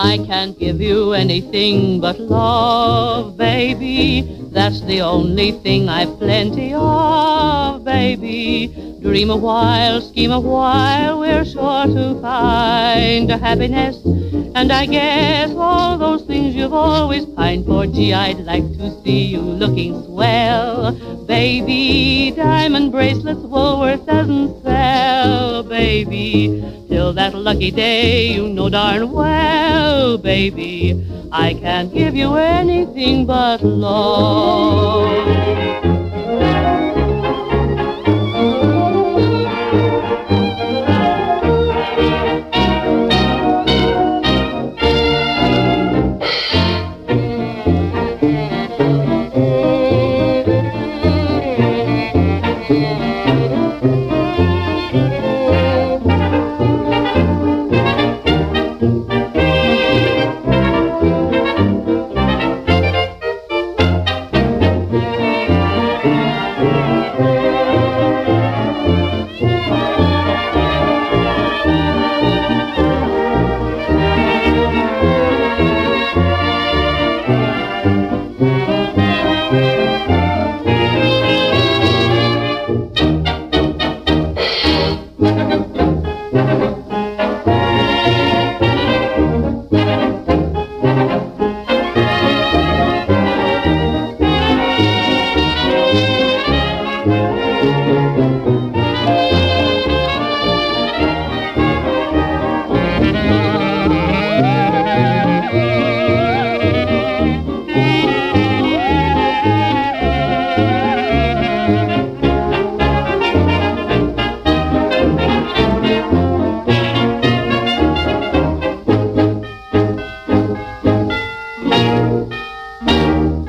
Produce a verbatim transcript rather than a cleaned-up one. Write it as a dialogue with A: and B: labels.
A: I can't give you anything but love, baby. That's the only thing I've plenty of, baby. Dream a while, scheme a while, we're sure to find happiness. And I guess all those things you've always pined for. Gee, I'd like to see you looking swell, baby. Diamond bracelets Woolworth doesn't sell, baby. Till that lucky day, you know darn well, baby, I can't give you anything but love.